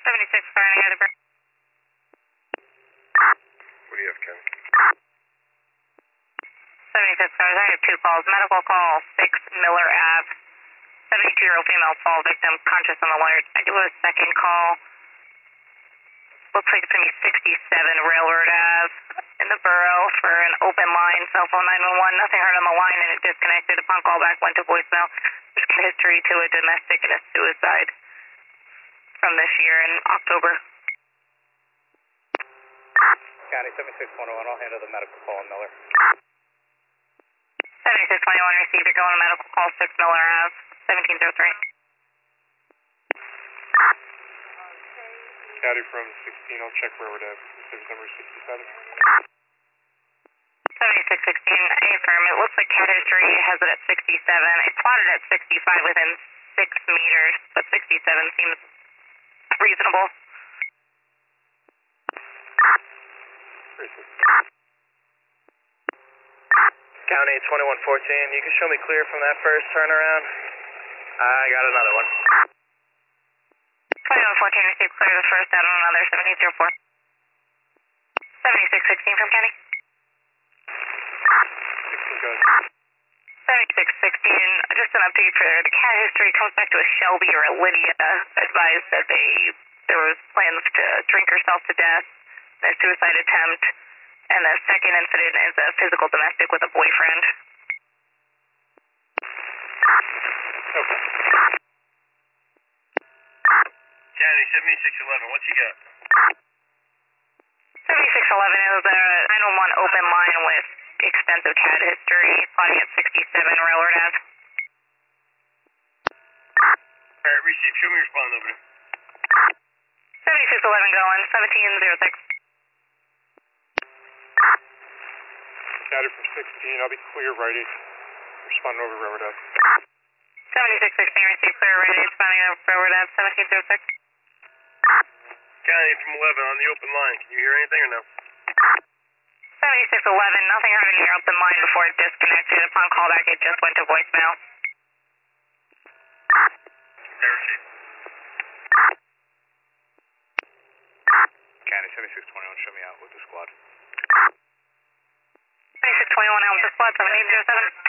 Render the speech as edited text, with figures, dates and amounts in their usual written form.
76 firing out of breath. What do you have, Ken? 76 cars, I have 2 calls. Medical call 6 Miller Ave. 72-year-old female fall victim, conscious on alert. I do have a second call. Looks like it's going to be 67 Railroad Ave in the borough for an open line, cell phone 911. Nothing heard on the line and it disconnected. Upon callback, went to voicemail. There's a history to a domestic and a suicide from this year in October. County 76-101, I'll handle the medical call on Miller. 7621 received. You're going to medical call 6 Miller Ave, 1703. Caddy from 16, I'll check Railroad Ave. Service number 67. 7616, affirm. It looks like cat history has it at 67. It's plotted at 65 within 6 meters, but 67 seems reasonable. County 2114, you can show me clear from that first turnaround? I got another one. 2114 received clear the first out on another 1704. 7616 from Kenny. 16 goes. 7616, just an update for the cat history comes back to a Shelby or a Lydia advised that there was plans to drink herself to death, a suicide attempt, and the second incident is a physical domestic with a boyfriend. Okay. County 7611, what you got? 7611 is a 911 open line with extensive cat history, plotting at 67 Railroad Ave. Alright, receive. Show me your respond over. 7611 going, 1706. Caddy from 16, I'll be clear righty. Responding over Railroad Ave. 7616 received clear ready, responding over Railroad Ave, 1706. County from 11 on the open line. Can you hear anything or no? 7611, nothing heard in your open line before it disconnected. Upon callback, it just went to voicemail. Receive. County 7621, show me out with the squad. 7621 out with the squad, 1707.